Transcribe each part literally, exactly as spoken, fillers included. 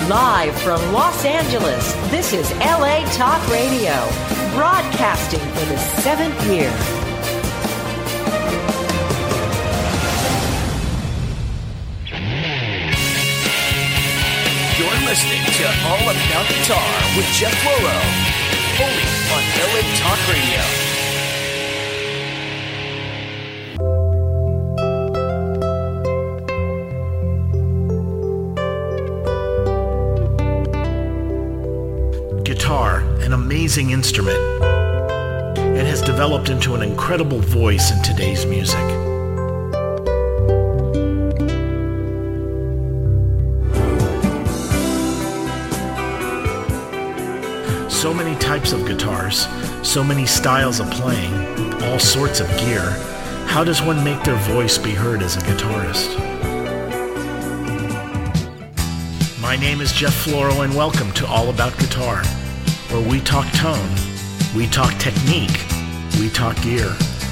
Live from Los Angeles, this is L A Talk Radio, broadcasting for the seventh year. You're listening to All About Guitar with Jeff Floro, only on L A Talk Radio. Guitar, an amazing instrument. It has developed into an incredible voice in today's music. So many types of guitars, so many styles of playing, all sorts of gear. How does one make their voice be heard as a guitarist? My name is Jeff Floro, and welcome to All About Guitar, where we talk tone, we talk technique, we talk gear.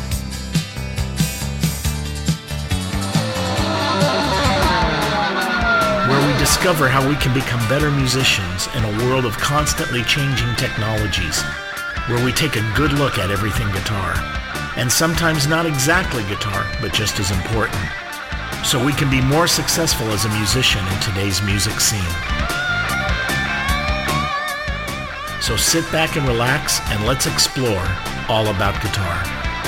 Where we discover how we can become better musicians in a world of constantly changing technologies, where we take a good look at everything guitar, and sometimes not exactly guitar, but just as important, so we can be more successful as a musician in today's music scene. So sit back and relax, and let's explore all about guitar.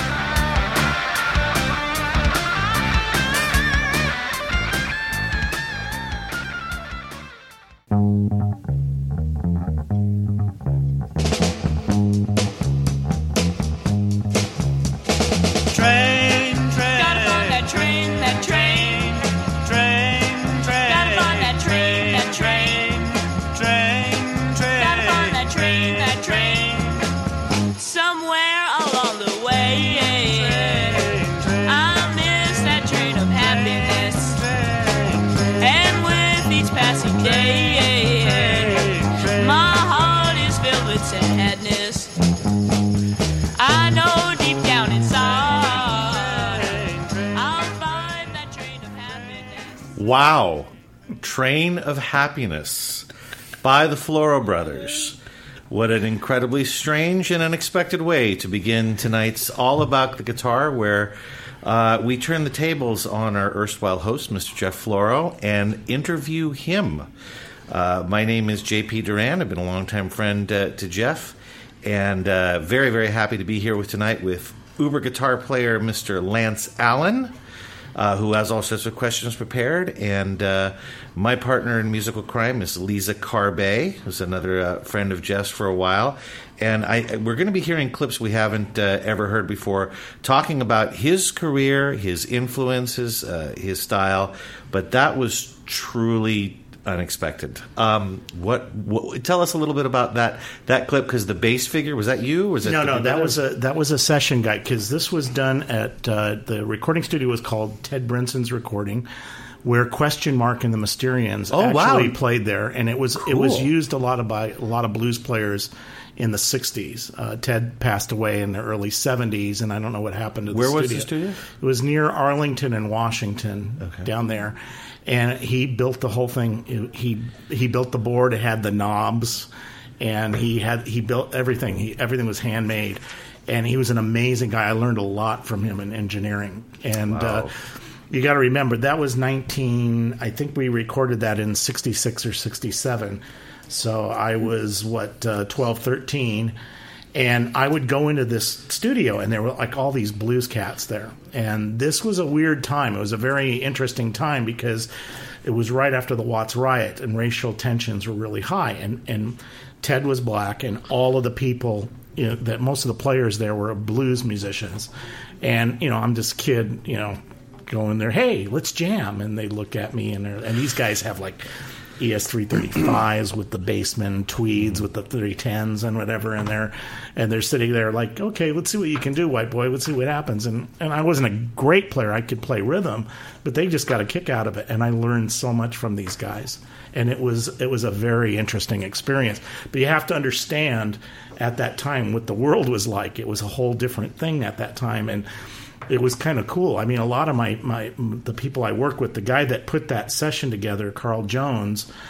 Wow. Train of Happiness by the Floro Brothers. What an incredibly strange and unexpected way to begin tonight's All About the Guitar, where uh, we turn the tables on our erstwhile host, Mister Jeff Floro, and interview him. Uh, my name is J P Duran. I've been a longtime friend uh, to Jeff, and uh, very, very happy to be here with tonight with uber guitar player Mister Lance Allen, Uh, who has all sorts of questions prepared, and uh, my partner in musical crime is Lisa Carbay, who's another uh, friend of Jeff's for a while. And I, we're going to be hearing clips we haven't uh, ever heard before, talking about his career, his influences, uh, his style. But that was truly unexpected. Um, what, what? Tell us a little bit about that that clip, because the bass figure, was that you? Or was it no, the, no, that was a that was a session guy, because this was done at uh, the recording studio was called Ted Brinson's Recording, where Question Mark and the Mysterians oh, actually wow. played there, and it was cool. it was used a lot of by a lot of blues players in the sixties. Uh, Ted passed away in the early seventies, and I don't know what happened to the Where studio. was the studio? It was near Arlington and Washington, okay. down there. And he built the whole thing. He he built the board. It had the knobs, and he had he built everything. He everything was handmade, and he was an amazing guy. I learned a lot from him in engineering. And wow. uh, you got to remember, that was nineteen. I think we recorded that in sixty-six or sixty-seven. So I was what uh, twelve, thirteen. And I would go into this studio, and there were like all these blues cats there. And this was a weird time. It was a very interesting time, because it was right after the Watts riot, and racial tensions were really high. And, and Ted was black, and all of the people, you know, that most of the players there were blues musicians. And, you know, I'm this kid, you know, going there, hey, let's jam. And they look at me, and, and these guys have like E S three thirty-fives with the Bassman tweeds with the three tens and whatever, and they're and they're sitting there like, okay, let's see what you can do, white boy. Let's see what happens. And and I wasn't a great player. I could play rhythm, but they just got a kick out of it, and I learned so much from these guys. And it was it was a very interesting experience. But you have to understand, at that time, what the world was like. It was a whole different thing at that time, and it was kind of cool. I mean, a lot of my, my the people I work with, the guy that put that session together, Carl Jones,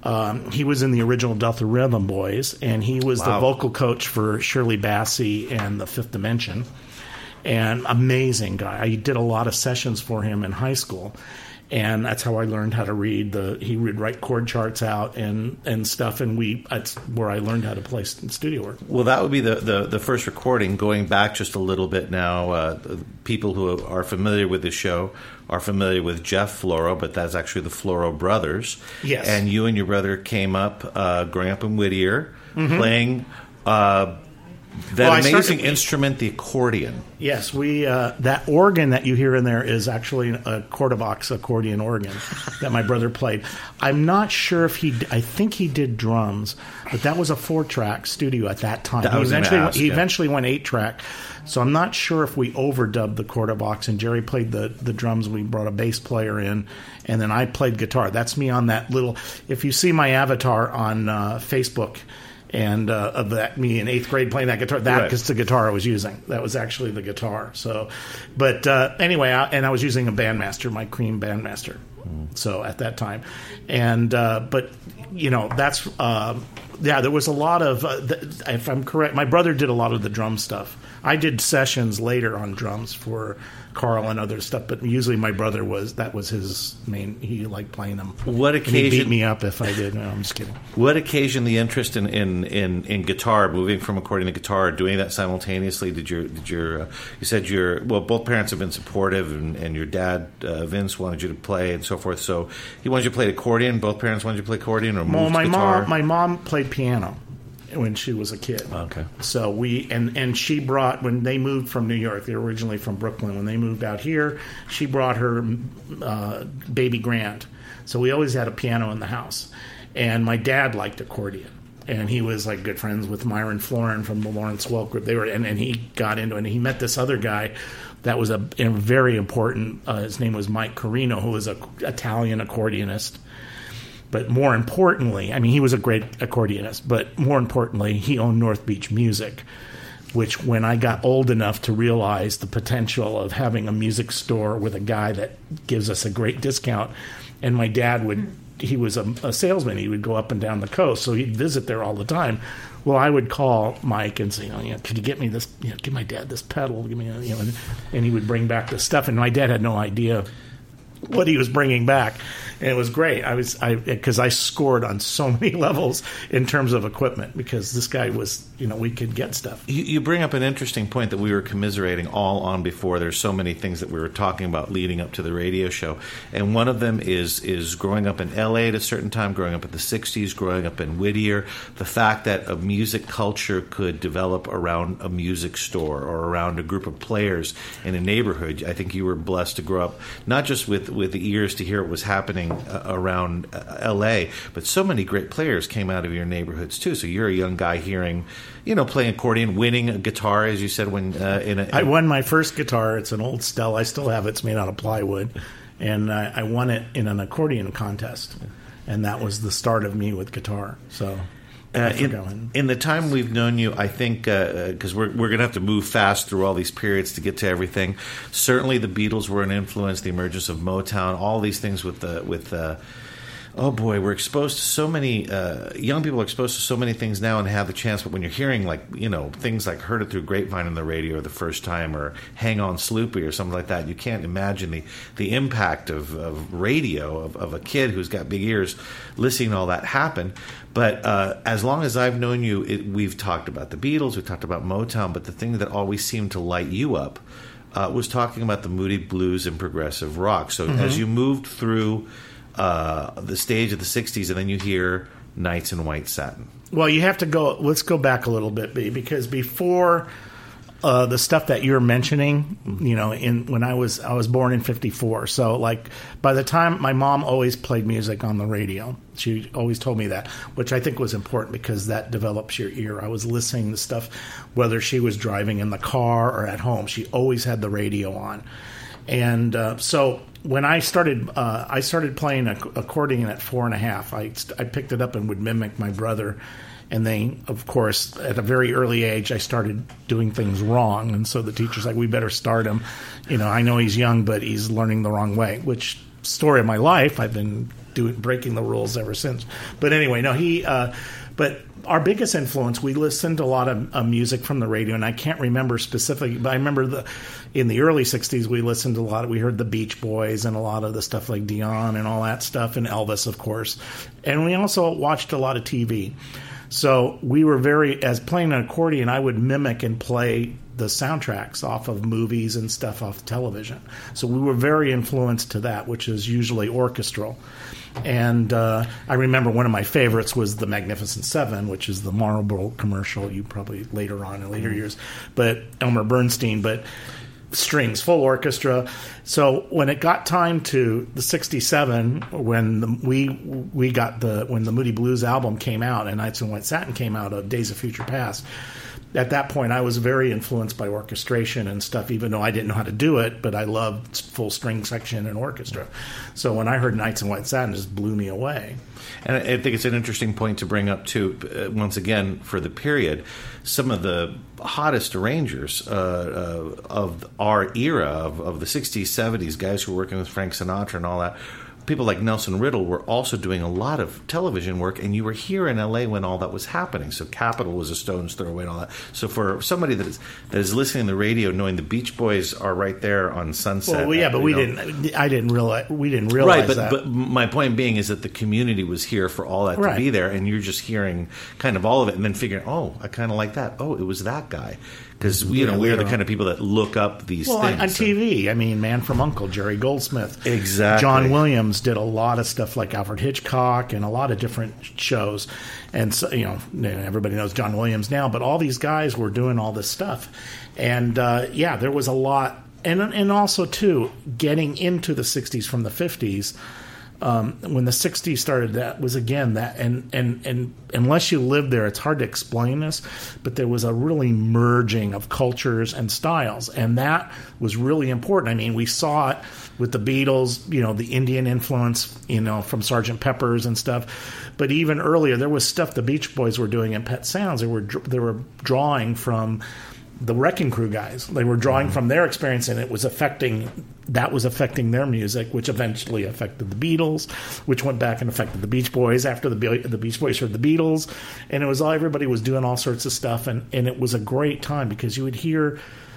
Um, he was in the original Delta Rhythm Boys, and he was Wow. the vocal coach for Shirley Bassey and the Fifth Dimension. And amazing guy. I did a lot of sessions for him in high school, and that's how I learned how to read the. He would write chord charts out and, and stuff, and we that's where I learned how to play studio work. Well, that would be the, the, the first recording. Going back just a little bit now, uh, people who are familiar with the show are familiar with Jeff Floro, but that's actually the Floro brothers. Yes. And you and your brother came up, uh, growing up in Whittier, mm-hmm. playing uh, that Well, I amazing started- instrument, the accordion. Yes, we uh, that organ that you hear in there is actually a Quarterbox accordion organ that my brother played. I'm not sure if he. I think he did drums, but that was a four-track studio at that time. That he was gonna eventually ask, he yeah. eventually went eight-track, so I'm not sure if we overdubbed the Quarterbox and Jerry played the the drums. We brought a bass player in, and then I played guitar. That's me on that little. If you see my avatar on uh, Facebook. And uh, of that, me in eighth grade playing that guitar, that Right. is the guitar I was using. That was actually the guitar. So, but uh, anyway, I, and I was using a Bandmaster, my Cream Bandmaster. Mm. So at that time, and uh, but you know that's uh, yeah, there was a lot of. Uh, th- if I'm correct, my brother did a lot of the drum stuff. I did sessions later on drums for Carl and other stuff, but usually my brother was that was his main. He liked playing them. What And he beat occasion? me up if I did. No, I'm just kidding. What occasioned the interest in, in, in, in guitar, moving from accordion to guitar, doing that simultaneously? Did your did your uh, you said your well both parents have been supportive, and, and your dad uh, Vince wanted you to play and so forth. So he wanted you to play accordion. Both parents wanted you to play accordion, or Well, moved my guitar. mom, my mom played piano when she was a kid. Okay. So we and and she brought when they moved from New York. They were originally from Brooklyn. When they moved out here, she brought her uh, baby Grand. So we always had a piano in the house. And my dad liked accordion. And he was like good friends with Myron Florin from the Lawrence Welk Group. They were, and, and he got into it. And he met this other guy that was a, a very important. Uh, his name was Mike Carino, who was an Italian accordionist. But more importantly, I mean, he was a great accordionist. But more importantly, he owned North Beach Music, which when I got old enough to realize the potential of having a music store with a guy that gives us a great discount, and my dad would. He was a, a salesman. He would go up and down the coast, so he'd visit there all the time. Well, I would call Mike and say, oh, you know, could you get me this? You know, give my dad this pedal. Give me, a, you know, and, and he would bring back the stuff. And my dad had no idea what he was bringing back, and it was great. I was, I because I scored on so many levels in terms of equipment because this guy was, you know, we could get stuff. You, you bring up an interesting point that we were commiserating all on before. There's so many things that we were talking about leading up to the radio show, and one of them is is growing up in L A at a certain time, growing up in the sixties, growing up in Whittier, the fact that a music culture could develop around a music store or around a group of players in a neighborhood. I think you were blessed to grow up not just with, with the ears to hear what was happening uh, around uh, L A, but so many great players came out of your neighborhoods too. So you're a young guy hearing, you know, playing accordion, winning a guitar, as you said, when uh, in a... I won my first guitar. It's an old Stell. I still have it. It's made out of plywood. And I, I won it in an accordion contest. And that was the start of me with guitar. So... Uh, in, in the time we've known you, I think, because uh, we're, we're going to have to move fast through all these periods to get to everything. Certainly the Beatles were an influence, the emergence of Motown, all these things with the... With, uh, oh boy, we're exposed to so many, uh, young people are exposed to so many things now and have the chance, but when you're hearing like, you know, things like Heard It Through Grapevine on the radio the first time or Hang On Sloopy or something like that, you can't imagine the, the impact of, of radio, of, of a kid who's got big ears listening to all that happen. But uh, as long as I've known you, it, we've talked about the Beatles, we've talked about Motown, but the thing that always seemed to light you up uh, was talking about the moody blues and progressive rock. So mm-hmm. as you moved through uh, the stage of the sixties and then you hear Nights in White Satin. Well, you have to go, let's go back a little bit, B, because before... Uh, the stuff that you're mentioning, you know, in when I was I was born in fifty-four. So, like, by the time my mom always played music on the radio, she always told me that, which I think was important because that develops your ear. I was listening to stuff, whether she was driving in the car or at home. She always had the radio on, and uh, so when I started, uh, I started playing accordion at four and a half. I I picked it up and would mimic my brother. And then, of course, at a very early age, I started doing things wrong. And so the teacher's like, we better start him. You know, I know he's young, but he's learning the wrong way, which story of my life. I've been doing breaking the rules ever since. But anyway, no, he. Uh, but our biggest influence, we listened to a lot of uh, music from the radio, and I can't remember specifically, but I remember the in the early sixties we listened to a lot. We heard the Beach Boys and a lot of the stuff like Dion and all that stuff, and Elvis, of course. And we also watched a lot of T V. So we were very, as playing an accordion, I would mimic and play the soundtracks off of movies and stuff off television. So we were very influenced to that, which is usually orchestral. And uh, I remember one of my favorites was the Magnificent Seven, which is the Marlboro commercial, you probably later on in later years, but Elmer Bernstein, but strings, full orchestra. So when it got time to the sixty-seven, when the, we we got the when the Moody Blues album came out and Nights in White Satin came out of Days of Future Past, at that point I was very influenced by orchestration and stuff, even though I didn't know how to do it, but I loved full string section and orchestra. So when I heard Nights in White Satin, it just blew me away. And I think it's an interesting point to bring up, too, uh, once again, for the period. Some of the hottest arrangers uh, uh, of our era, of, of the sixties, seventies, guys who were working with Frank Sinatra and all that, people like Nelson Riddle were also doing a lot of television work, and you were here in L A when all that was happening. So Capitol was a stone's throw away and all that. So for somebody that is that is listening to the radio, knowing the Beach Boys are right there on Sunset. Well, yeah, but we know, didn't. I didn't realize. We didn't realize right, but, that. But my point being is that the community was here for all that right. to be there, and you're just hearing kind of all of it, and then figuring, oh, I kind of like that. Oh, it was that guy. Because, you know, we're the kind of people that look up these well, things. On, on T V, I mean, Man from Uncle, Jerry Goldsmith. Exactly. John Williams did a lot of stuff like Alfred Hitchcock and a lot of different shows. And, so, you know, everybody knows John Williams now, but all these guys were doing all this stuff. And, uh, yeah, there was a lot. And, and also, too, getting into the sixties from the fifties, Um, when the sixties started, that was again that, and, and, and unless you lived there, it's hard to explain this, but there was a really merging of cultures and styles, and that was really important. I mean, we saw it with the Beatles, you know, the Indian influence, you know, from Sergeant Pepper's and stuff, but even earlier, there was stuff the Beach Boys were doing in Pet Sounds. They were they were drawing from the Wrecking Crew guys. They were drawing from their experience, and it was affecting that was affecting their music, which eventually affected the Beatles, which went back and affected the Beach Boys after the the Beach Boys heard the Beatles, and it was all everybody was doing all sorts of stuff, and, and it was a great time because you would hear.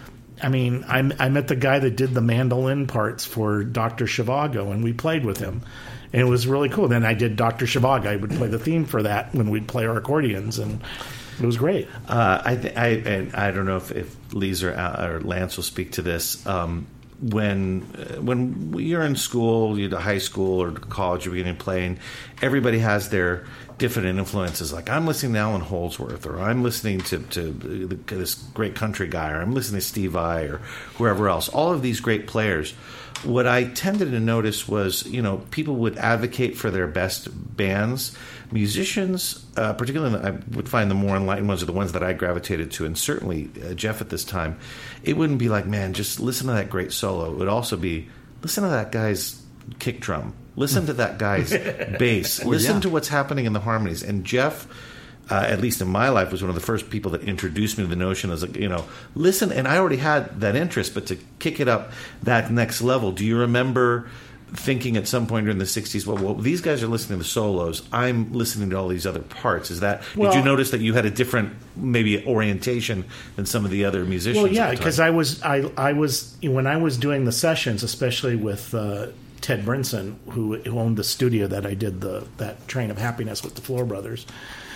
I mean, I, I met the guy that did the mandolin parts for Doctor Zhivago, and we played with him. And it was really cool. Then I did Doctor Zhivago. I would play the theme for that when we'd play our accordions, and it was great. Uh, I, th- I and I don't know if, if Lise or, or Lance will speak to this. Um, when uh, when you're in school, you're to high school or college, you're beginning playing, everybody has their different influences. Like I'm listening to Alan Holdsworth, or I'm listening to, to this great country guy, or I'm listening to Steve Vai, or whoever else. All of these great players. What I tended to notice was, you know, people would advocate for their best bands. Musicians, uh, particularly, I would find the more enlightened ones are the ones that I gravitated to, and certainly uh, Jeff at this time. It wouldn't be like, man, just listen to that great solo. It would also be, listen to that guy's kick drum. Listen to that guy's bass. Listen yeah. to what's happening in the harmonies. And Jeff, uh, at least in my life, was one of the first people that introduced me to the notion as, like, you know, listen. And I already had that interest, but to kick it up that next level. Do you remember thinking at some point during the sixties, well, well, these guys are listening to solos, I'm listening to all these other parts. Is that, well, did you notice that you had a different maybe orientation than some of the other musicians? Well, yeah, because I was, I, I was, when I was doing the sessions, especially with uh, Ted Brinson, who, who owned the studio that I did the that Train of Happiness with the Floor Brothers,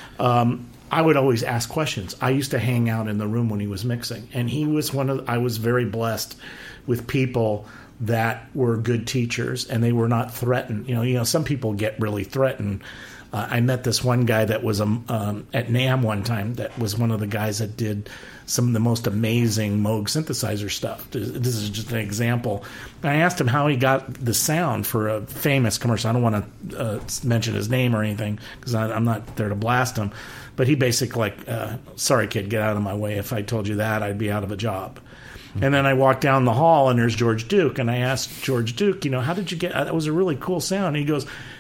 um, I would always ask questions. I used to hang out in the room when he was mixing, and he was one of, I was very blessed with people that were good teachers, and they were not threatened. You know, you know, some people get really threatened. Uh, I met this one guy that was um, um, at NAMM one time. That was one of the guys that did some of the most amazing Moog synthesizer stuff. This is just an example. And I asked him how he got the sound for a famous commercial. I don't want to uh, mention his name or anything because I'm not there to blast him. But he basically like, uh, sorry, kid, get out of my way. If I told you that, I'd be out of a job. And then I walked down the hall, and there's George Duke. And I asked George Duke, you know, how did you get – that was a really cool sound. And he goes,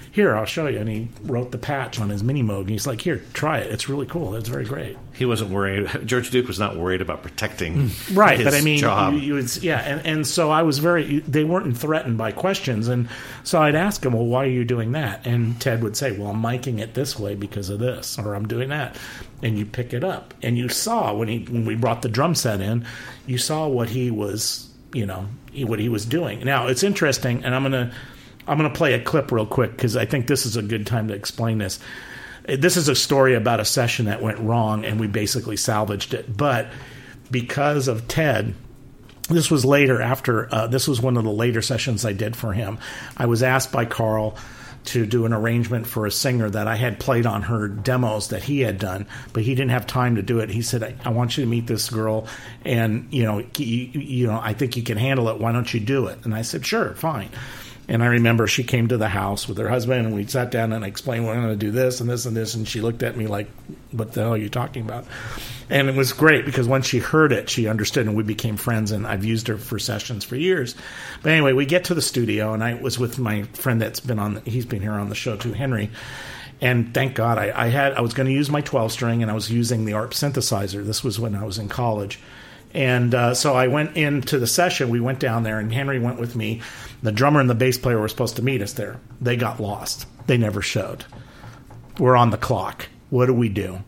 here, I'll show you. And he wrote the patch on his Mini Moog. And he's like, here, try it. It's really cool. It's very great. He wasn't worried. George Duke was not worried about protecting right, his but I mean, job. You, you would, yeah, and, and so I was very, they weren't threatened by questions. And so I'd ask him, well, why are you doing that? And Ted would say, well, I'm miking it this way because of this, or I'm doing that. And you pick it up. And you saw when he when we brought the drum set in, you saw what he was, you know, he, what he was doing. Now, it's interesting, and I'm going to I'm going to play a clip real quick because I think this is a good time to explain this. This is a story about a session that went wrong, and we basically salvaged it. But because of Ted, this was later after, uh, this was one of the later sessions I did for him. I was asked by Carl to do an arrangement for a singer that I had played on her demos that he had done, but he didn't have time to do it. He said, I, I want you to meet this girl, and, you know, you, you know, I think you can handle it. Why don't you do it? And I said, sure, fine. And I remember she came to the house with her husband, and we sat down and I explained, well, I'm going to do this and this and this. And she looked at me like, what the hell are you talking about? And it was great because once she heard it, she understood, and we became friends, and I've used her for sessions for years. But anyway, we get to the studio, and I was with my friend that's been on, he's been here on the show too, Henry. And thank God I, I had, I was going to use my twelve string, and I was using the A R P synthesizer. This was when I was in college. And uh, so I went into the session. We went down there, and Henry went with me. The drummer and the bass player were supposed to meet us there. They got lost. They never showed. We're on the clock. What do we do?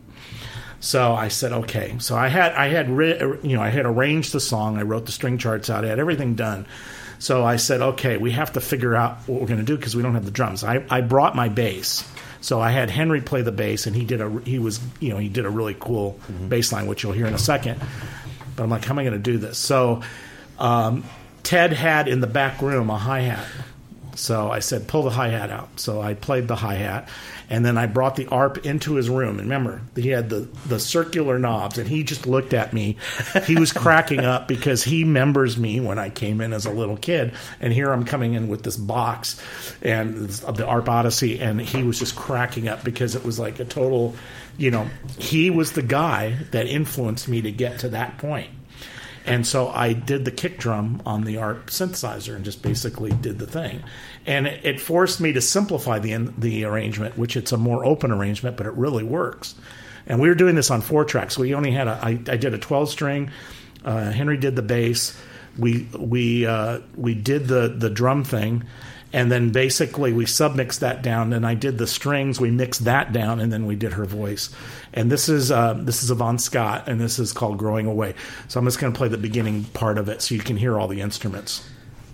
So I said, okay. So I had, I had, you know, I had arranged the song. I wrote the string charts out. I had everything done. So I said, okay, we have to figure out what we're going to do because we don't have the drums. I, I brought my bass. So I had Henry play the bass, and he did a, he was, you know, he did a really cool mm-hmm. bass line, which you'll hear in a second. But I'm like, how am I going to do this? So um, Ted had in the back room a hi-hat. So I said, pull the hi-hat out. So I played the hi-hat. And then I brought the A R P into his room. And remember, he had the, the circular knobs. And he just looked at me. He was cracking up because he remembers me when I came in as a little kid. And here I'm coming in with this box and the A R P Odyssey. And he was just cracking up because it was like a total... You know, he was the guy that influenced me to get to that point. And so I did the kick drum on the A R P synthesizer and just basically did the thing. And it, it forced me to simplify the the arrangement, which it's a more open arrangement, but it really works. And we were doing this on four tracks. We only had a, I, I did a twelve string. Uh, Henry did the bass. We we uh, we did the, the drum thing. And then basically we submixed that down, and I did the strings. We mixed that down, and then we did her voice. And this is uh, this is Yvonne Scott, and this is called Growing Away. So I'm just going to play the beginning part of it so you can hear all the instruments.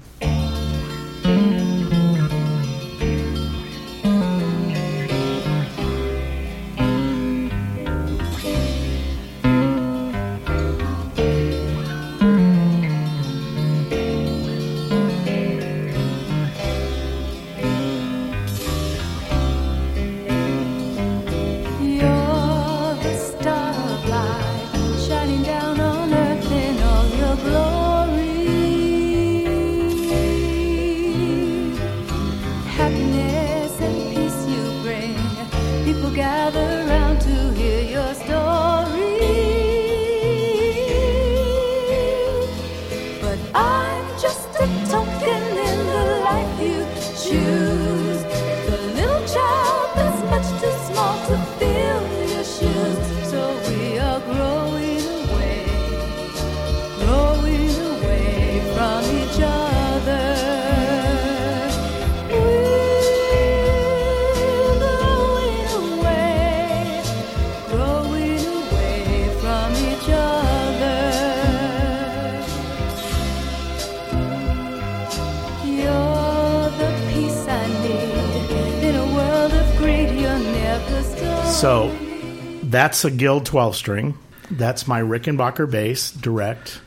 So that's a Guild twelve string. That's my Rickenbacker bass, direct.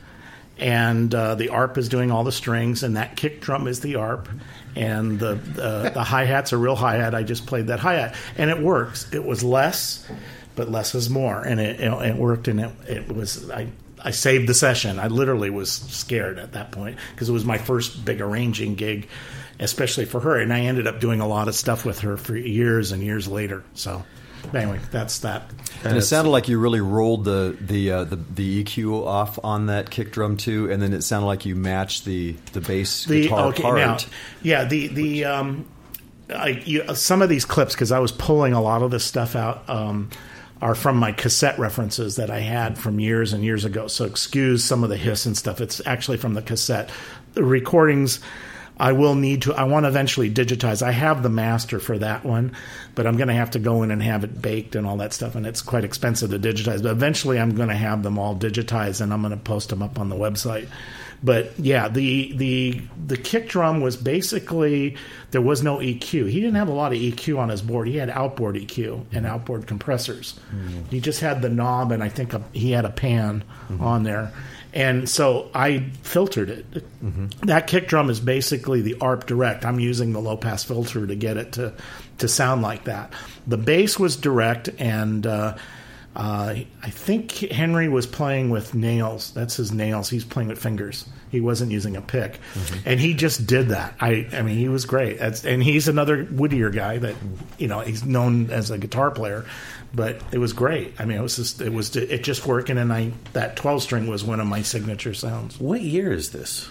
And uh, the A R P is doing all the strings, and that kick drum is the A R P. And the the, the hi-hat's a real hi-hat. I just played that hi-hat. And it works. It was less, but less is more. And it, it, it worked, and it, it was... I, I saved the session. I literally was scared at that point because it was my first big arranging gig, especially for her. And I ended up doing a lot of stuff with her for years and years later. So anyway, that's that. And it sounded like you really rolled the the, uh, the the E Q off on that kick drum too, and then it sounded like you matched the the bass the, guitar okay, part. Now, yeah, the the um, I, you, some of these clips, because I was pulling a lot of this stuff out, um, are from my cassette references that I had from years and years ago. So excuse some of the hiss and stuff. It's actually from the cassette. The recordings, I will need to, I want to eventually digitize. I have the master for that one, but I'm going to have to go in and have it baked and all that stuff, and it's quite expensive to digitize. But eventually I'm going to have them all digitized, and I'm going to post them up on the website. But yeah, the the the kick drum was basically, there was no E Q. He didn't have a lot of E Q on his board. He had outboard E Q and outboard compressors. Mm-hmm. He just had the knob, and I think a, he had a pan mm-hmm. on there. And so I filtered it. Mm-hmm. That kick drum is basically the A R P Direct. I'm using the low pass filter to get it to to sound like that. The bass was direct, and uh, uh, I think Henry was playing with nails. That's his nails. He's playing with fingers. He wasn't using a pick, mm-hmm. and he just did that. I, I mean, he was great. That's, and he's another Whittier guy that, you know, he's known as a guitar player, but it was great. I mean, it was just it was it just working, and I that twelve string was one of my signature sounds. What year is this?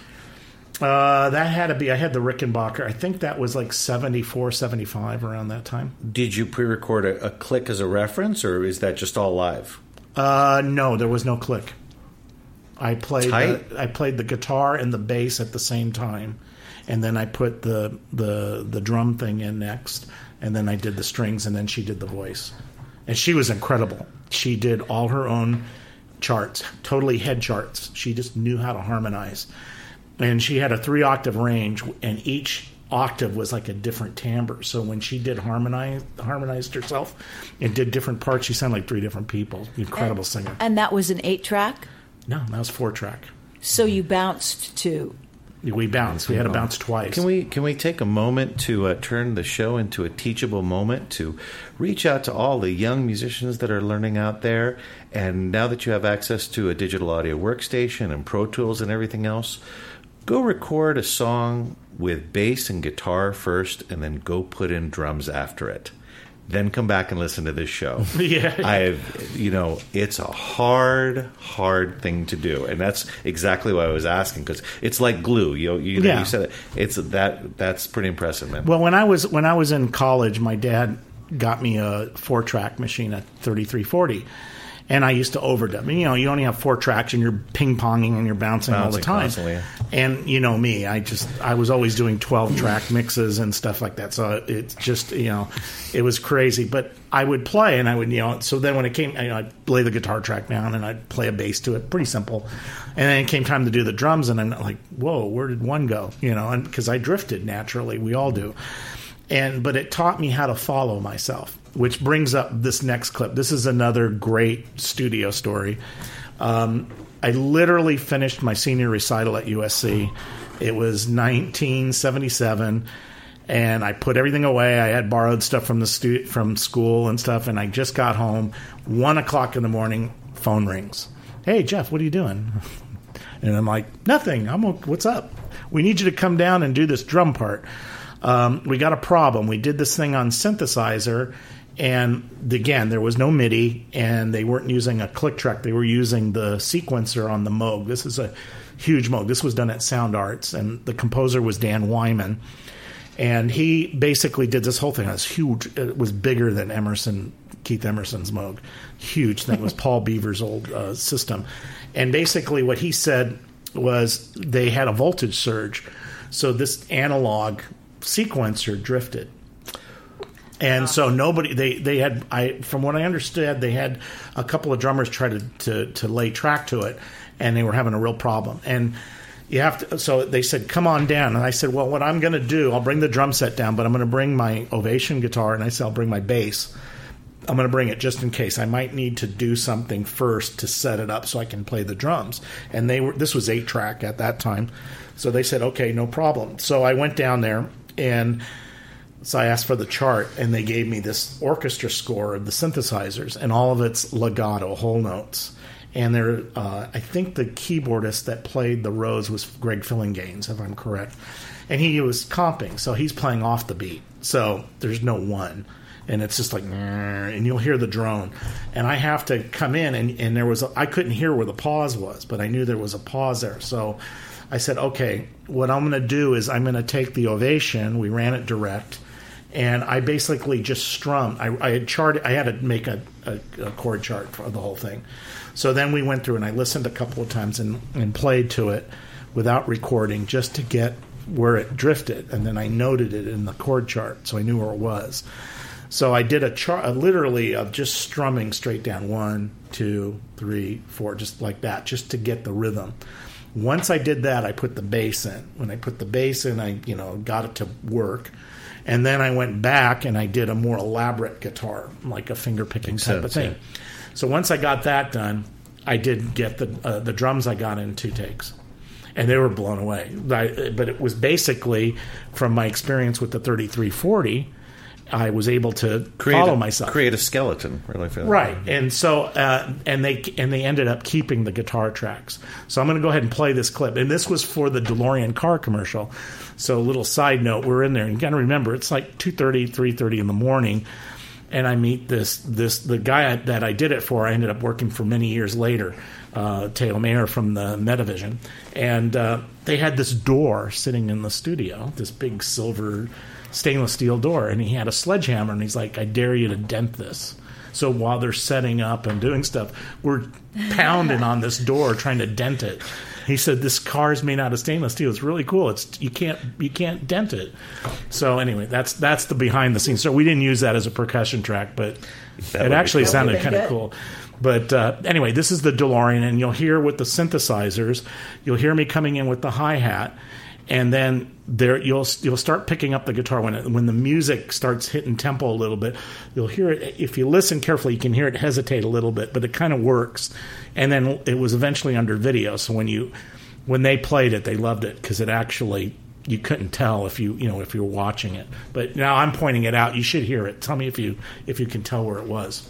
Uh, that had to be. I had the Rickenbacker. I think that was like seventy-four, seventy-five around that time. Did you pre-record a, a click as a reference, or is that just all live? Uh, no, there was no click. I played Tight. the, I played the guitar and the bass at the same time, and then I put the the the drum thing in next, and then I did the strings, and then she did the voice. And she was incredible. She did all her own charts, totally head charts. She just knew how to harmonize. And she had a three octave range, and each octave was like a different timbre. So when she did harmonize, harmonized herself and did different parts, she sounded like three different people. Incredible and, singer. And that was an eight track? No, that was four track. So you bounced to... We bounced. We had to bounce twice. Can we can we take a moment to uh, turn the show into a teachable moment to reach out to all the young musicians that are learning out there? And now that you have access to a digital audio workstation and Pro Tools and everything else, go record a song with bass and guitar first, and then go put in drums after it. Then come back and listen to this show. Yeah. I've, you know, it's a hard, hard thing to do, and that's exactly why I was asking, because it's like glue. You, you, know, yeah. you said it. It's that. That's pretty impressive, man. Well, when I was when I was in college, my dad got me a four track machine at thirty-three forty. And I used to overdub. And, you know, you only have four tracks, and you're ping-ponging and you're bouncing, bouncing all the time. Constantly. And, you know me, I just, I was always doing twelve-track mixes and stuff like that. So it's just, you know, it was crazy. But I would play, and I would, you know, so then when it came, you know, I'd lay the guitar track down, and I'd play a bass to it. Pretty simple. And then it came time to do the drums, and I'm like, whoa, where did one go? You know, and because I drifted naturally. We all do. And but it taught me how to follow myself, which brings up this next clip. This is another great studio story. Um, I literally finished my senior recital at U S C. It was nineteen seventy-seven, and I put everything away. I had borrowed stuff from the stu- from school and stuff, and I just got home. One o'clock in the morning, phone rings. Hey, Jeff, what are you doing? And I'm like, nothing. I'm okay. What's up? We need you to come down and do this drum part. Um, we got a problem. We did this thing on synthesizer, and again, there was no MIDI, and they weren't using a click track. They were using the sequencer on the Moog. This is a huge Moog. This was done at Sound Arts, and the composer was Dan Wyman. And he basically did this whole thing. It was huge. It was bigger than Emerson, Keith Emerson's Moog. Huge thing. It was Paul Beaver's old uh, system. And basically what he said was they had a voltage surge. So this analog sequencer drifted, and so nobody they they had I from what I understood, they had a couple of drummers try to, to to lay track to it, and they were having a real problem. And you have to, so they said, come on down. And I said, well, what I'm going to do, I'll bring the drum set down, but I'm going to bring my Ovation guitar, and I said I'll bring my bass. I'm going to bring it just in case. I might need to do something first to set it up so I can play the drums. And they were this was eight track at that time, so they said, okay, no problem. So I went down there. And so I asked for the chart, and they gave me this orchestra score of the synthesizers, and all of it's legato, whole notes. And there, uh, I think the keyboardist that played the Rose was Greg Fillinganes, if I'm correct. And he was comping, so he's playing off the beat. So there's no one. And it's just like, and you'll hear the drone. And I have to come in, and, and there was, a, I couldn't hear where the pause was, but I knew there was a pause there. So I said, okay, what I'm going to do is I'm going to take the Ovation. We ran it direct, And I basically just strummed. I, I had charted. I had to make a, a, a chord chart for the whole thing. So then we went through and I listened a couple of times and, and played to it without recording just to get where it drifted. And then I noted it in the chord chart so I knew where it was. So I did a chart, literally of just strumming straight down, one, two, three, four, just like that, just to get the rhythm. Once I did that, I put the bass in. When I put the bass in, I you know got it to work. And then I went back and I did a more elaborate guitar, like a finger picking type sense, of thing. yeah. So once I got that done, I did get the uh, the drums I got in two takes. And they were blown away. I, but it was basically, from my experience with the thirty-three forty, I was able to create follow a, myself. Create a skeleton, really. For that. Right. And so, uh, and they and they ended up keeping the guitar tracks. So I'm going to go ahead and play this clip. And this was for the DeLorean car commercial. So a little side note, we're in there. And you got to remember, it's like two thirty, three thirty in the morning. And I meet this, this the guy that I did it for, I ended up working for many years later, uh, Teo Mayer from the Metavision. And uh, they had this door sitting in the studio, this big silver stainless steel door. And he had a sledgehammer, and he's like, I dare you to dent this. So while they're setting up and doing stuff, we're pounding on this door trying to dent it. He said, "This car is made out of stainless steel. It's really cool. It's you can't you can't dent it." So anyway, that's that's the behind the scenes. So we didn't use that as a percussion track, but That it actually cool. sounded That would've kind been of good. cool. But uh, anyway, this is the DeLorean, and you'll hear with the synthesizers, you'll hear me coming in with the hi hat, and then there you'll you'll start picking up the guitar when it, when the music starts hitting tempo a little bit. You'll hear it if you listen carefully. You can hear it hesitate a little bit, but it kind of works. And then it was eventually under video, so when you when they played it, they loved it because it actually you couldn't tell if you you know if you were watching it. But now I'm pointing it out. You should hear it. Tell me if you if you can tell where it was.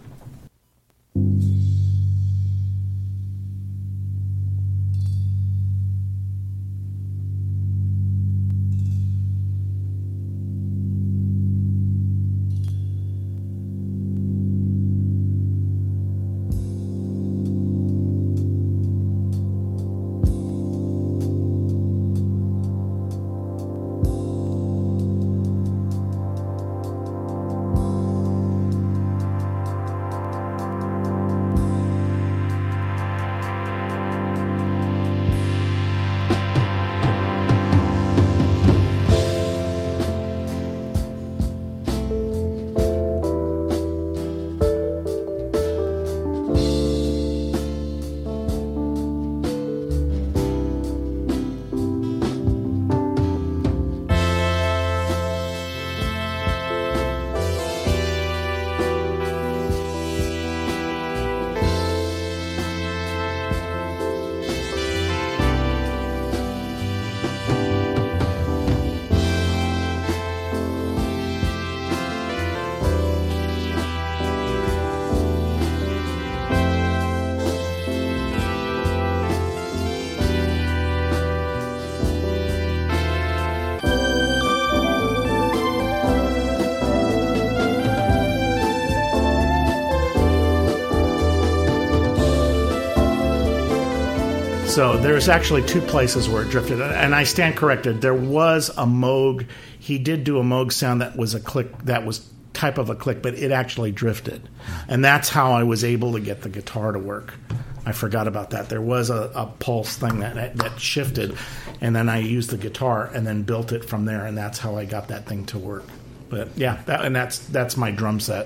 So there's actually two places where it drifted, and I stand corrected. There was a Moog. He did do a Moog sound that was a click, that was type of a click, but it actually drifted, and that's how I was able to get the guitar to work. I forgot about that. There was a, a pulse thing that that shifted, and then I used the guitar and then built it from there, and that's how I got that thing to work. But yeah, that, and that's that's my drum set.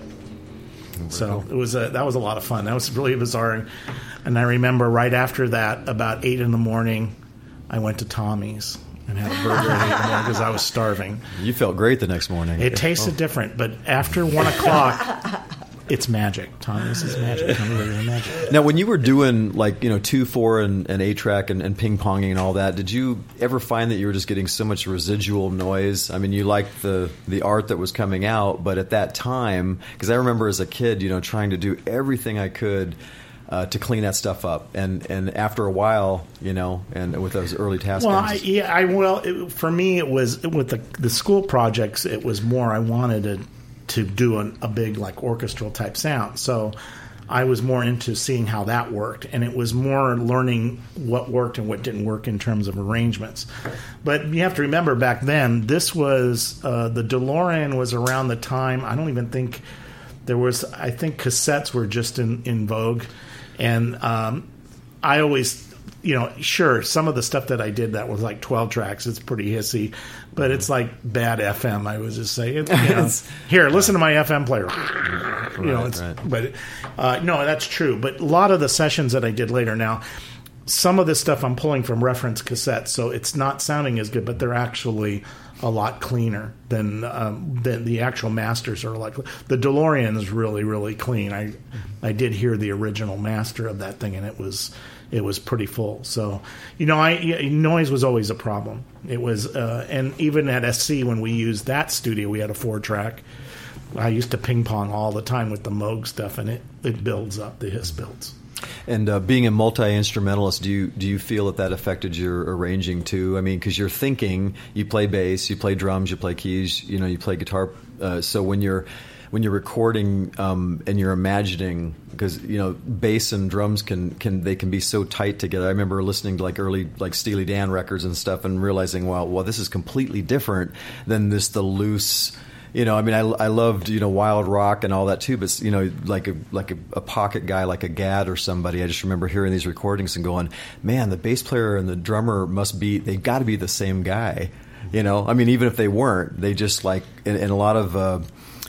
So it was a, that was a lot of fun. That was really bizarre. And I remember right after that, about eight in the morning, I went to Tommy's and had a burger at eight in the morning because I was starving. You felt great the next morning. It tasted Oh. different, but after one o'clock, it's magic. Tommy's is magic. Tommy Burger is magic. Now, when you were doing like you know two, four, and, and eight track and, and ping ponging and all that, did you ever find that you were just getting so much residual noise? I mean, you liked the the art that was coming out, but at that time, because I remember as a kid, you know, trying to do everything I could uh, to clean that stuff up, and and after a while, you know, and with those early task Well, guns- I, yeah, I well, it, for me, it was with the the school projects. It was more I wanted to to do an, a big like orchestral type sound. So I was more into seeing how that worked, and it was more learning what worked and what didn't work in terms of arrangements. But you have to remember back then, this was uh, the DeLorean was around the time. I don't even think there was. I think cassettes were just in, in vogue, and um, I always, you know, sure, some of the stuff that I did that was like twelve tracks. It's pretty hissy, but it's like bad F M. I would just say, it, you know, here, listen to my F M player. You know, Right, it's, right. but uh, no, that's true. But a lot of the sessions that I did later now, some of this stuff I'm pulling from reference cassettes, so it's not sounding as good, but they're actually a lot cleaner than um, than the actual masters are. Like the DeLorean is really, really clean. I I did hear the original master of that thing, and it was it was pretty full. So you know, I yeah, noise was always a problem. It was, uh, and even at S C when we used that studio, we had a four track. I used to ping pong all the time with the Moog stuff, and it, it builds up, the hiss builds. And uh, being a multi-instrumentalist, do you do you feel that that affected your arranging too? I mean, because you're thinking, you play bass, you play drums, you play keys, you know, you play guitar. Uh, so when you're when you're recording um, and you're imagining, because you know, bass and drums can can they can be so tight together. I remember listening to like early like Steely Dan records and stuff, and realizing, well, well, this is completely different than this the loose. You know, I mean, I, I loved, you know, Wild Rock and all that too, but, you know, like a like a, a pocket guy like a Gadd or somebody, I just remember hearing these recordings and going, man, the bass player and the drummer must be, they've got to be the same guy. You know, I mean, even if they weren't, they just like, and, and a lot of, uh,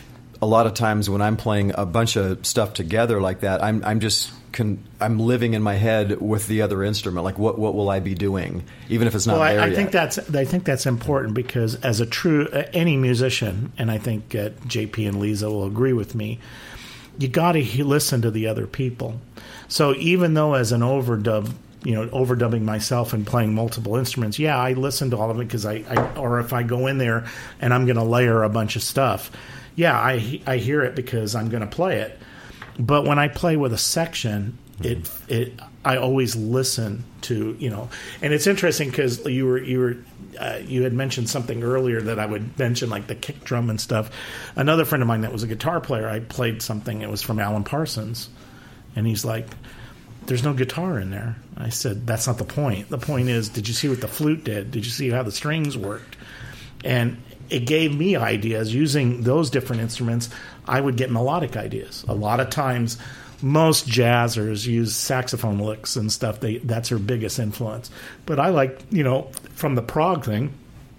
a lot of times when I'm playing a bunch of stuff together like that, I'm I'm just, Can, I'm living in my head with the other instrument. Like, what what will I be doing, even if it's not well, there I, I yet? think that's I think that's important because as a true uh, any musician, and I think uh, J P and Lisa will agree with me, you got to he- listen to the other people. So even though as an overdub, you know, overdubbing myself and playing multiple instruments, yeah, I listen to all of it because I, I or if I go in there and I'm going to layer a bunch of stuff, yeah, I I hear it because I'm going to play it. But when I play with a section, it it I always listen to, you know, and it's interesting because you were you were uh, you had mentioned something earlier that I would mention like the kick drum and stuff. Another friend of mine that was a guitar player, I played something. It was from Alan Parsons, and he's like, "There's no guitar in there." I said, "That's not the point. The point is, did you see what the flute did? Did you see how the strings worked?" And it gave me ideas. Using those different instruments, I would get melodic ideas. A lot of times, most jazzers use saxophone licks and stuff. They that's their biggest influence. But I like, you know, from the prog thing,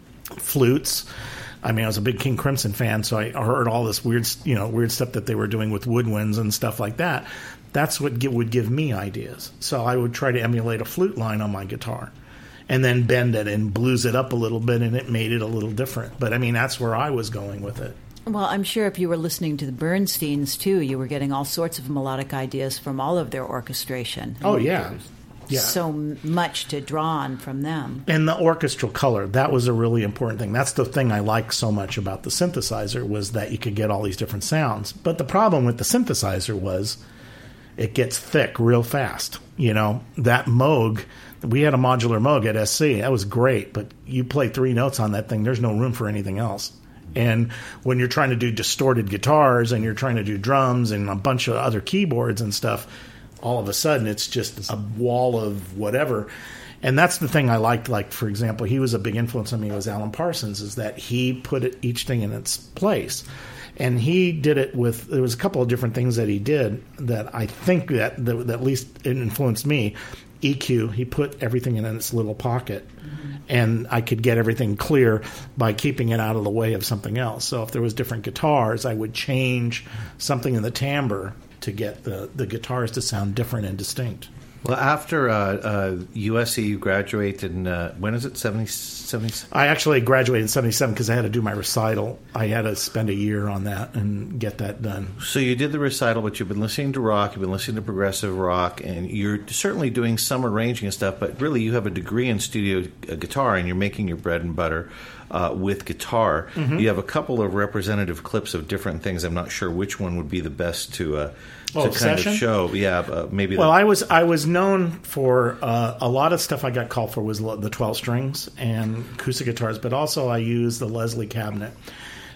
flutes. I mean, I was a big King Crimson fan, so I heard all this weird, you know, weird stuff that they were doing with woodwinds and stuff like that. That's what give, would give me ideas. So I would try to emulate a flute line on my guitar, and then bend it and blues it up a little bit, and it made it a little different. But I mean, that's where I was going with it. Well, I'm sure if you were listening to the Bernsteins, too, you were getting all sorts of melodic ideas from all of their orchestration. Oh, yeah. Yeah. So much to draw on from them. And the orchestral color, that was a really important thing. That's the thing I liked so much about the synthesizer, was that you could get all these different sounds. But the problem with the synthesizer was it gets thick real fast. You know, that Moog, we had a modular Moog at S C. That was great, but you play three notes on that thing, there's no room for anything else. And when you're trying to do distorted guitars and you're trying to do drums and a bunch of other keyboards and stuff, all of a sudden it's just a wall of whatever. And that's the thing I liked. Like, for example, he was a big influence on me, was Alan Parsons, is that he put it, each thing in its place. And he did it with, there was a couple of different things that he did that I think that, that, that at least it influenced me. E Q, he put everything in its little pocket, mm-hmm. and I could get everything clear by keeping it out of the way of something else. So if there was different guitars, I would change something in the timbre to get the, the guitars to sound different and distinct. Well, after uh, uh, U S C, you graduated in, uh, when is it, seventy, seventy? I actually graduated in seventy-seven because I had to do my recital. I had to spend a year on that and get that done. So you did the recital, but you've been listening to rock, you've been listening to progressive rock, and you're certainly doing some arranging and stuff, but really you have a degree in studio uh, guitar, and you're making your bread and butter uh, with guitar. Mm-hmm. You have a couple of representative clips of different things. I'm not sure which one would be the best to... Uh, Oh, to kind session? of show, yeah, uh, maybe. Well, the, I was I was known for uh, a lot of stuff. I got called for was the twelve strings and acoustic guitars, but also I used the Leslie cabinet.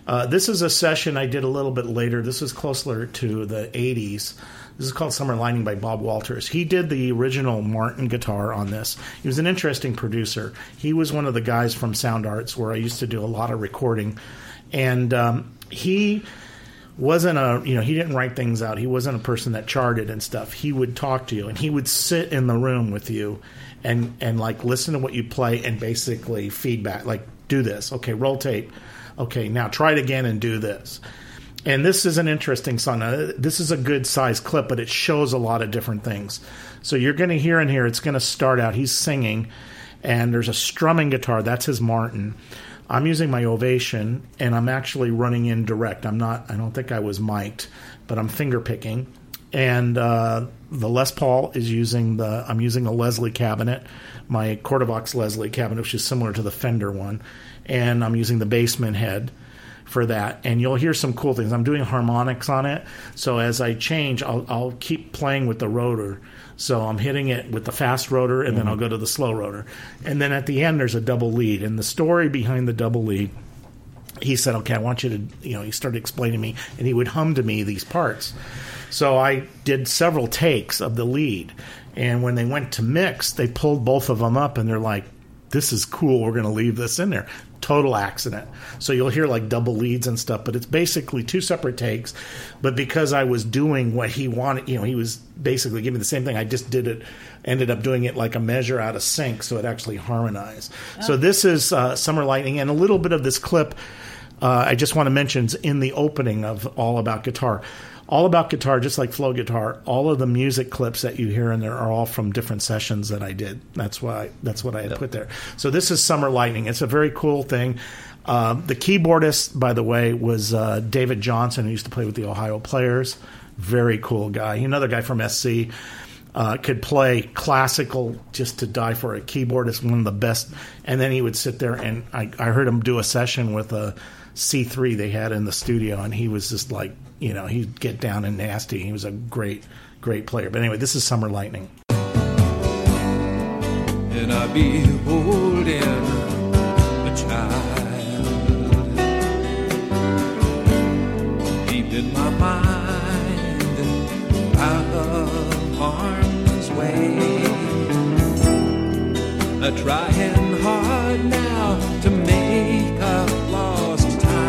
Uh, this is a session I did a little bit later. This is closer to the eighties. This is called Summer Lightning by Bob Walters. He did the original Martin guitar on this. He was an interesting producer. He was one of the guys from Sound Arts where I used to do a lot of recording. And um, he wasn't a, you know, he didn't write things out. He wasn't a person that charted and stuff. He would talk to you, and he would sit in the room with you and, and like listen to what you play and basically feedback, like do this. Okay, roll tape. Okay, now try it again and do this. And this is an interesting song. Now, this is a good size clip, but it shows a lot of different things. So you're going to hear in here, it's going to start out, he's singing, and there's a strumming guitar. That's his Martin. I'm using my Ovation, and I'm actually running in direct. I'm not, I don't think I was mic'd, but I'm finger picking. And uh, the Les Paul is using the, I'm using a Leslie cabinet, my Quarterbox Leslie cabinet, which is similar to the Fender one. And I'm using the Bassman head for that, and you'll hear some cool things. I'm doing harmonics on it, so as I change, I'll, I'll keep playing with the rotor. So I'm hitting it with the fast rotor, and mm-hmm. then I'll go to the slow rotor. And then at the end, there's a double lead. And the story behind the double lead, he said, okay, I want you to, you know, he started explaining to me, and he would hum to me these parts. So I did several takes of the lead, and when they went to mix, they pulled both of them up, and they're like, this is cool, we're going to leave this in there. Total accident. So you'll hear like double leads and stuff, but it's basically two separate takes. But because I was doing what he wanted, you know, he was basically giving me the same thing. I just did it, ended up doing it like a measure out of sync, so it actually harmonized. Oh. So this is uh, Summer Lightning, and a little bit of this clip uh, I just want to mention is in the opening of All About Guitar. All About Guitar, just like Flow Guitar, all of the music clips that you hear in there are all from different sessions that I did. That's why that's what I had yep. put there. So this is Summer Lightning. It's a very cool thing. Uh, the keyboardist, by the way, was uh, David Johnson, who used to play with the Ohio Players. Very cool guy. Another guy from S C. Uh, could play classical just to die for. A keyboardist, one of the best. And then he would sit there, and I, I heard him do a session with a C three they had in the studio, and he was just like, you know, he'd get down and nasty. He was a great, great player. But anyway, this is Summer Lightning. And I beholding a child deep in my mind, out of harm's way, a trying hard now to make up lost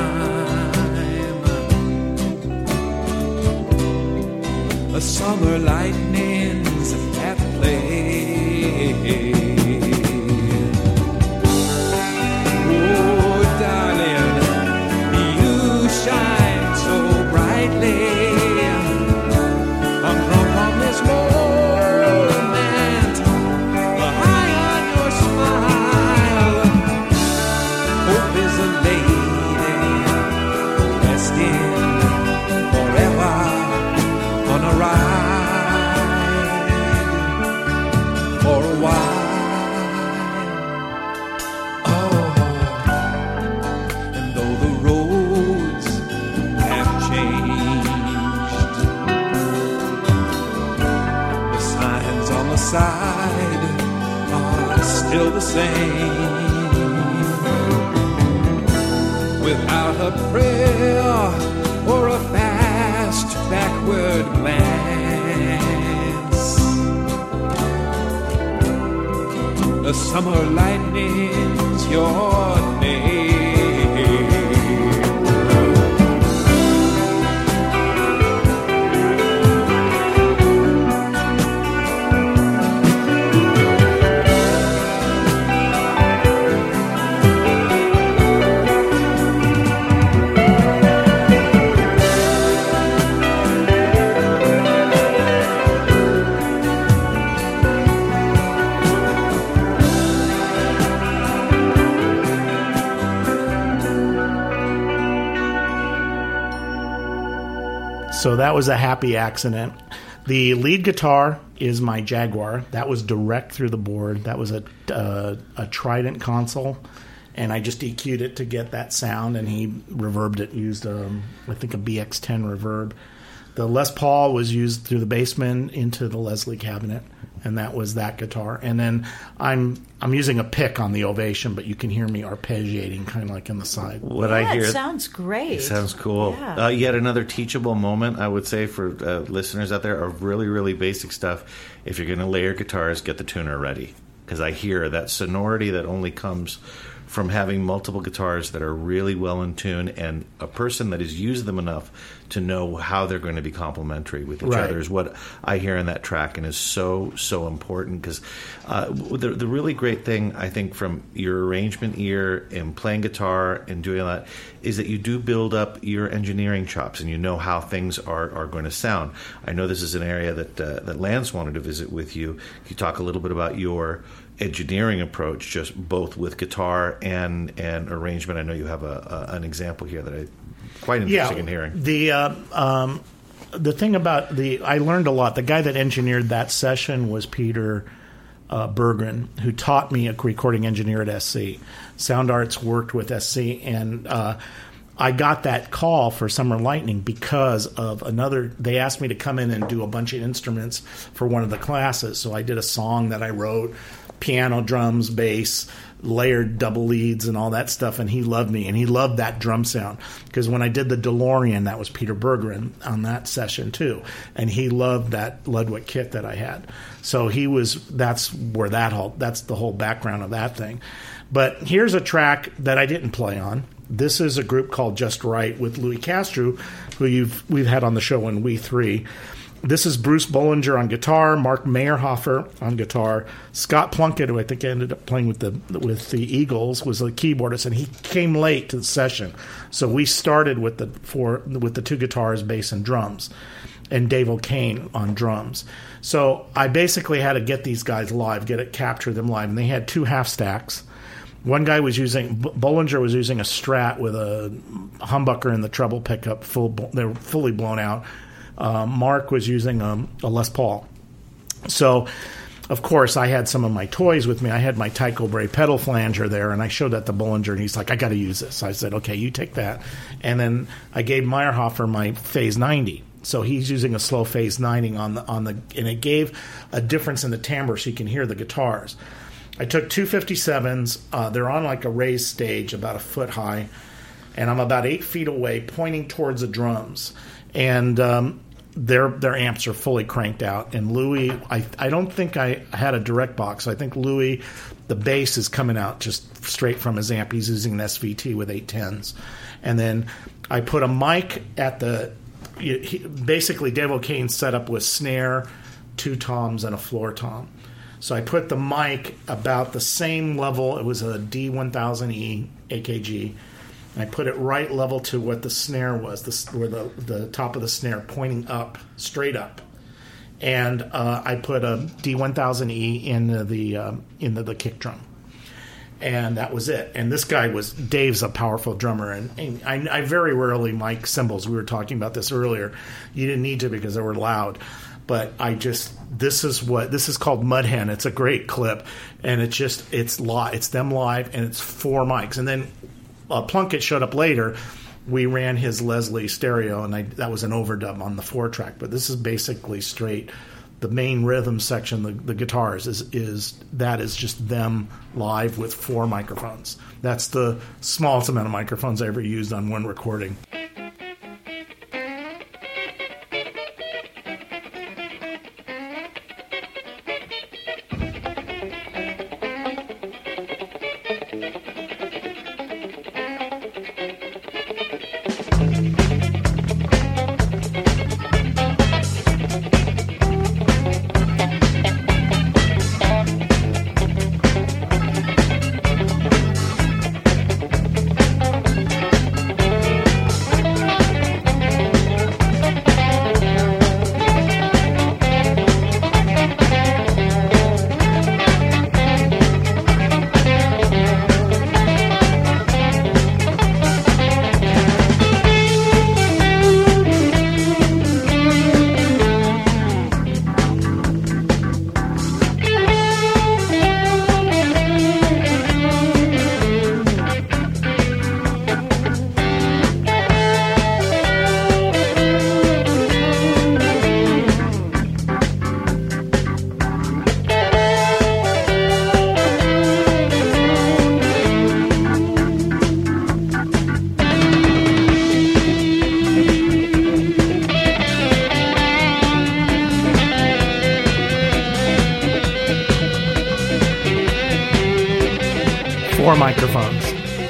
a summer lightning's at play. Oh, darling, you shine so brightly. I'm drunk on this moment, high on your smile. Hope is a lady resting forever on a ride for a while. Oh, and though the roads have changed, the signs on the side are still the same. Without a prayer or a fast backward glance, the summer lightning's your name. So that was a happy accident. The lead guitar is my Jaguar. That was direct through the board. That was a uh, a Trident console, and I just E Q'd it to get that sound, and he reverbed it, used, um, I think, a B X ten reverb. The Les Paul was used through the Bassman into the Leslie cabinet, and that was that guitar. And then I'm I'm using a pick on the Ovation, but you can hear me arpeggiating kind of like in the side. What yeah, I hear it sounds great. It sounds cool. Yeah. Uh, yet another teachable moment, I would say, for uh, listeners out there of really, really basic stuff. If you're going to layer guitars, get the tuner ready, because I hear that sonority that only comes from having multiple guitars that are really well in tune, and a person that has used them enough to know how they're going to be complementary with each Right. other is what I hear in that track, and is so, so important. Because uh, the, the really great thing, I think, from your arrangement ear and playing guitar and doing that is that you do build up your engineering chops, and you know how things are, are going to sound. I know this is an area that, uh, that Lance wanted to visit with you. Can you talk a little bit about your engineering approach, just both with guitar and and arrangement? I know you have a, a an example here that I quite interesting yeah, in hearing. The uh, um, the thing about the I learned a lot. The guy that engineered that session was Peter uh, Berggren, who taught me a recording engineer at S C. Sound Arts worked with S C, and uh, I got that call for Summer Lightning because of another. They asked me to come in and do a bunch of instruments for one of the classes, so I did a song that I wrote. Piano, drums, bass, layered double leads and all that stuff, and he loved me, and he loved that drum sound, because when I did the DeLorean, that was Peter Berggren on that session too, and he loved that Ludwig kit that I had. So he was, that's where that whole, that's the whole background of that thing. But here's a track that I didn't play on. This is a group called Just Right with Louis Castro, who you've we've had on the show in We Three. This is Bruce Bollinger on guitar, Mark Meyerhofer on guitar, Scott Plunkett, who I think ended up playing with the with the Eagles, was a keyboardist, and he came late to the session, so we started with the four with the two guitars, bass, and drums, and Dave O'Kane on drums. So I basically had to get these guys live, get it, capture them live, and they had two half stacks. One guy was using Bollinger was using a Strat with a humbucker in the treble pickup, full they were fully blown out. Uh, Mark was using a, a Les Paul. So, of course, I had some of my toys with me. I had my Tycho Brahe pedal flanger there, and I showed that to Bollinger, and he's like, I got to use this. I said, okay, you take that. And then I gave Meyerhofer my Phase ninety. So he's using a slow Phase ninety on the, on the, and it gave a difference in the timbre so you can hear the guitars. I took two fifty-sevens. Uh, they're on like a raised stage about a foot high, and I'm about eight feet away pointing towards the drums. And um, their their amps are fully cranked out. And Louis, I I don't think I had a direct box. I think Louis, the bass is coming out just straight from his amp. He's using an S V T with eight tens. And then I put a mic at the, he, basically Dave O'Kane set up with snare, two toms, and a floor tom. So I put the mic about the same level. It was a D one thousand E A K G. And I put it right level to what the snare was, the, where the, the top of the snare pointing up, straight up. And uh, I put a D one thousand E into the um, into the kick drum, and that was it. And this guy was Dave's a powerful drummer, and, and I, I very rarely mic cymbals. We were talking about this earlier. You didn't need to because they were loud. But I just this is what this is called Mudhen. It's a great clip, and it's just it's live. It's them live, and it's four mics, and then. Uh, Plunkett showed up later. We ran his Leslie stereo, and I, that was an overdub on the four track. But this is basically straight. The main rhythm section, the, the guitars, is is that is just them live with four microphones. That's the smallest amount of microphones I ever used on one recording. four microphones.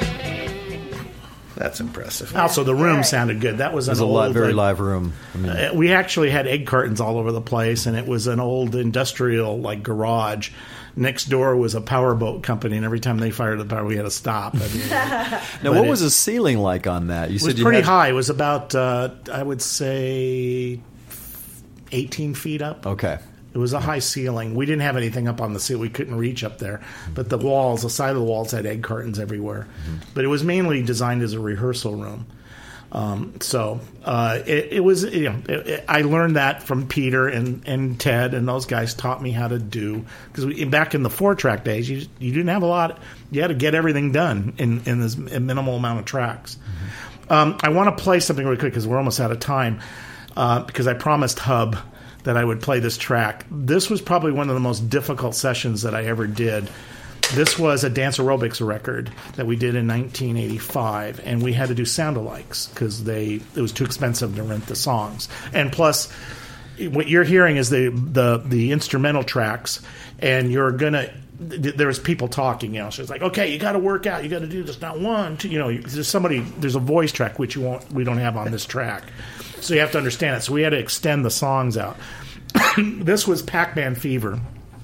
That's impressive. Also, the room sounded good. That was It an was a old, li- very uh, live room. I mean, Uh, we actually had egg cartons all over the place, and it was an old industrial like garage. Next door was a powerboat company, and every time they fired the power, we had to stop. I mean, now, but what it- was the ceiling like on that? You it said was you pretty had, high. It was about, uh, I would say, eighteen feet up. Okay. It was a high ceiling. We didn't have anything up on the ceiling. We couldn't reach up there. But the walls, the side of the walls had egg cartons everywhere. Mm-hmm. But it was mainly designed as a rehearsal room. Um, so uh, it, it was, you know, it, it, I learned that from Peter and, and Ted, and those guys taught me how to do. Because back in the four-track days, you you didn't have a lot. You had to get everything done in, in this minimal amount of tracks. Mm-hmm. Um, I want to play something really quick because we're almost out of time. Uh, because I promised Hub that I would play this track. This was probably one of the most difficult sessions that I ever did. This was a dance aerobics record that we did in nineteen eighty-five, and we had to do sound-alikes because they it was too expensive to rent the songs. And plus, what you're hearing is the the, the instrumental tracks, and you're gonna. There was people talking, you know. So it's like, okay, you got to work out, you got to do this. Not one, two, you know. There's somebody. There's a voice track which you won't. We don't have on this track. So you have to understand it. So we had to extend the songs out. This was Pac-Man Fever.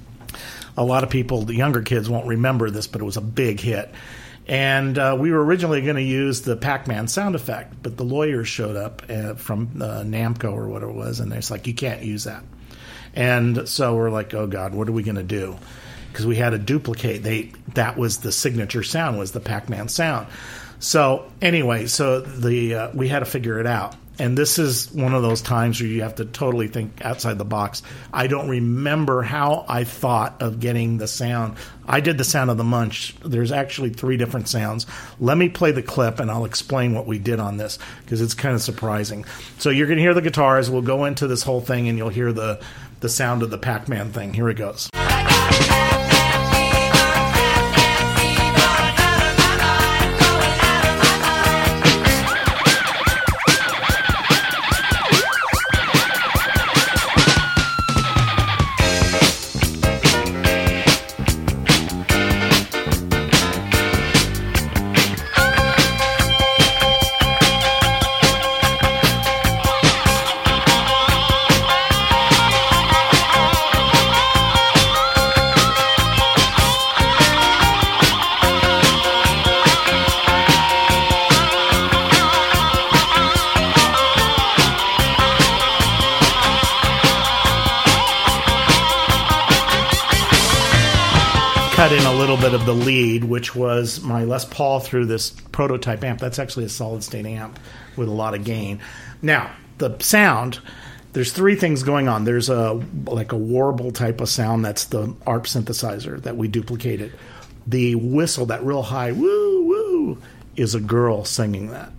A lot of people, the younger kids, won't remember this, but it was a big hit. And uh, we were originally going to use the Pac-Man sound effect, but the lawyers showed up uh, from uh, Namco or whatever it was, and they're like, you can't use that. And so we're like, oh, God, what are we going to do? Because we had to duplicate. They That was the signature sound, was the Pac-Man sound. So anyway, so the uh, we had to figure it out. And this is one of those times where you have to totally think outside the box. I don't remember how I thought of getting the sound. I did the sound of the munch. There's actually three different sounds. Let me play the clip, and I'll explain what we did on this, because it's kind of surprising. So you're going to hear the guitars. We'll go into this whole thing, and you'll hear the, the sound of the Pac-Man thing. Here it goes. Cut in a little bit of the lead, which was my Les Paul through this prototype amp. That's actually a solid state amp with a lot of gain. Now, the sound, there's three things going on. There's a like a warble type of sound. That's the A R P synthesizer that we duplicated. The whistle, that real high woo woo, is a girl singing that.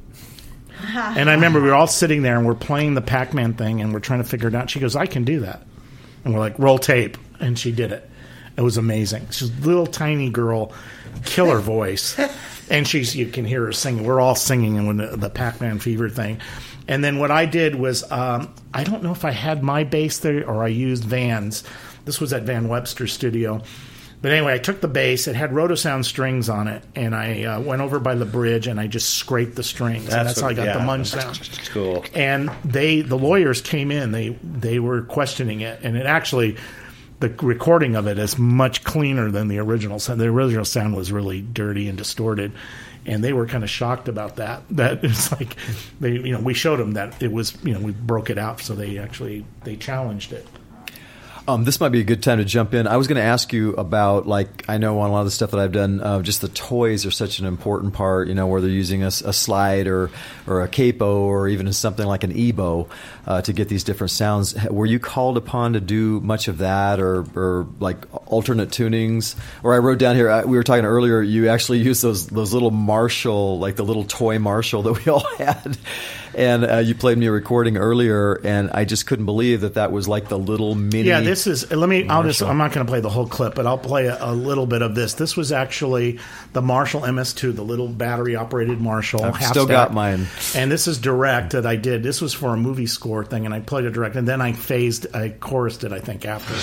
And I remember we were all sitting there and we're playing the Pac-Man thing and we're trying to figure it out. She goes, I can do that. And we're like, roll tape. And she did it. It was amazing. She's a little tiny girl, killer voice. And she's you can hear her singing. We're all singing when the, the Pac-Man Fever thing. And then what I did was, um, I don't know if I had my bass there or I used Van's. This was at Van Webster Studio. But anyway, I took the bass. It had Rotosound strings on it. And I uh, went over by the bridge and I just scraped the strings. That's, and that's what, how I got yeah, the munch sound. Cool. And they, the lawyers came in. They, they were questioning it. And it actually... the recording of it is much cleaner than the original sound. The original sound was really dirty and distorted, and they were kind of shocked about that. That it's like they, you know, we showed them that it was, you know, we broke it out, so they actually they challenged it. Um, this might be a good time to jump in. I was going to ask you about, like, I know on a lot of the stuff that I've done, uh, just the toys are such an important part, you know, where they're using a, a slide or, or a capo or even something like an ebo uh, to get these different sounds. Were you called upon to do much of that or, or like alternate tunings? Or I wrote down here, I, we were talking earlier, you actually used those, those little Marshall, like the little toy Marshall that we all had. And uh, you played me a recording earlier, and I just couldn't believe that that was like the little mini. Yeah, this is. Let me. I'll just. Marshall. I'm not going to play the whole clip, but I'll play a, a little bit of this. This was actually the Marshall M S two, the little battery operated Marshall. I've half still stack. got mine. And this is direct that I did. This was for a movie score thing, and I played it direct, and then I phased, I chorused it, I think, after.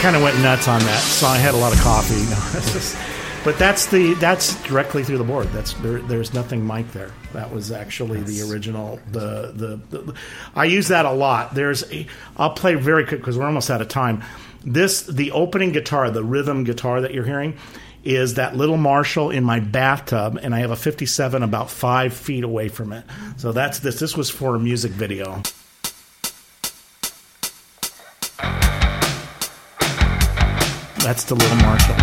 kind of went nuts on that, so I had a lot of coffee. You know, it's just, but that's the that's directly through the board. That's there, there's nothing mic there. That was actually the original. The, the the I use that a lot. There's a, I'll play very quick because we're almost out of time. This the opening guitar, the rhythm guitar that you're hearing, is that little Marshall in my bathtub, and I have a fifty-seven about five feet away from it. So that's this. This was for a music video. That's the little Marshall.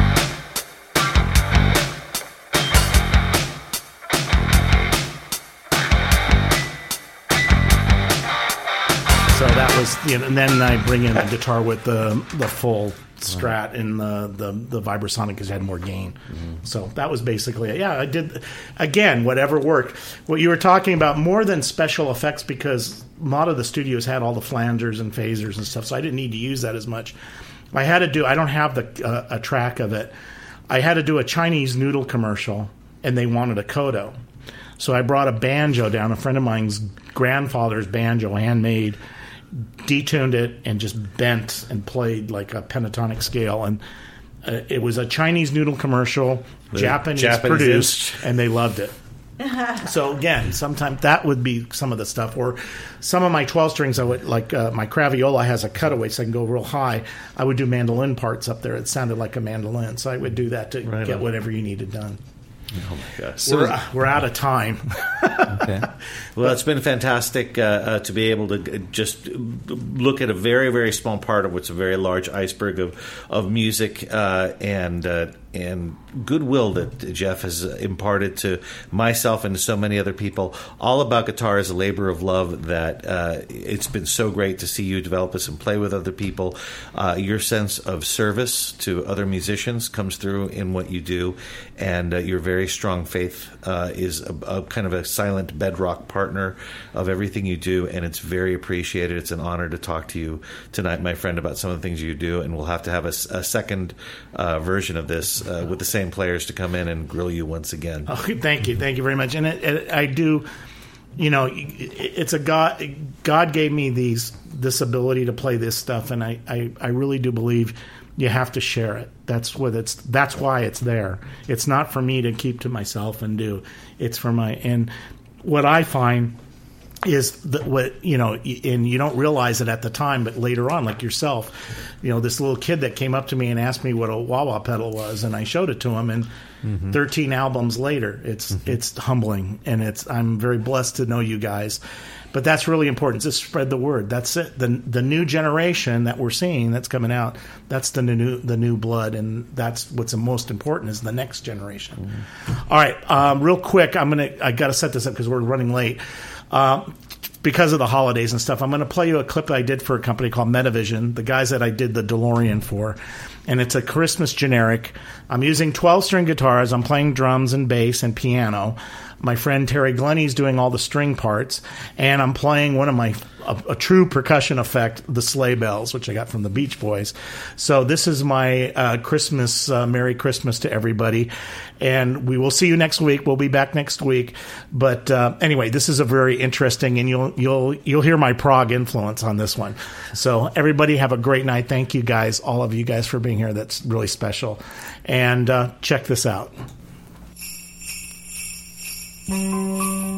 So that was, you know, and then I bring in the guitar with the the full Strat and the the, the Vibrasonic because it had more gain. Mm-hmm. So that was basically it. Yeah, I did, again, whatever worked. What you were talking about, more than special effects, because a lot of the studios had all the flangers and phasers and stuff, so I didn't need to use that as much. I had to do, I don't have the uh, a track of it. I had to do a Chinese noodle commercial, and they wanted a Kodo. So I brought a banjo down, a friend of mine's grandfather's banjo, handmade, detuned it, and just bent and played like a pentatonic scale. And uh, it was a Chinese noodle commercial, Japanese, Japanese produced, and they loved it. So again, sometimes that would be some of the stuff. Or some of my twelve strings, I would like uh, my Craviola has a cutaway, so I can go real high. I would do mandolin parts up there. It sounded like a mandolin, so I would do that to right get on. Whatever you needed done. Oh my gosh, we're, uh, we're out of time. Okay. Well, it's been fantastic uh, uh, to be able to just look at a very, very small part of what's a very large iceberg of of music uh, and uh, and goodwill that Jeff has imparted to myself and to so many other people. All About Guitar is a labor of love that uh, it's been so great to see you develop this and play with other people. Uh, your sense of service to other musicians comes through in what you do, and uh, your very strong faith uh, is a, a kind of a silent bedrock partner of everything you do, and it's very appreciated. It's an honor to talk to you tonight, my friend, about some of the things you do, and we'll have to have a, a second uh, version of this uh, with the same players to come in and grill you once again. Oh, thank you. Thank you very much. And it, it, I do, you know, it, it's a God, God gave me these this ability to play this stuff, and I, I, I really do believe you have to share it. That's what it's. That's why it's there. It's not for me to keep to myself and do. It's for my. And what I find is that what you know, and you don't realize it at the time, but later on, like yourself, you know, this little kid that came up to me and asked me what a wah-wah pedal was, and I showed it to him, and mm-hmm. thirteen albums later, it's mm-hmm. it's humbling, and it's I'm very blessed to know you guys. But that's really important. Just spread the word. That's it. The the new generation that we're seeing that's coming out, that's the new the new blood, and that's what's the most important is the next generation. Mm-hmm. All right, um, real quick, I'm gonna I got to set this up because we're running late. Uh, because of the holidays and stuff, I'm going to play you a clip that I did for a company called Metavision, the guys that I did the DeLorean for. And it's a Christmas generic. I'm using twelve-string guitars. I'm playing drums and bass and piano. My friend Terry Glennie's doing all the string parts. And I'm playing one of my, a, a true percussion effect, the sleigh bells, which I got from the Beach Boys. So this is my uh, Christmas, uh, Merry Christmas to everybody. And we will see you next week. We'll be back next week. But uh, anyway, this is a very interesting, and you'll you'll you'll hear my prog influence on this one. So everybody have a great night. Thank you guys, all of you guys, for being here. That's really special. And uh, check this out.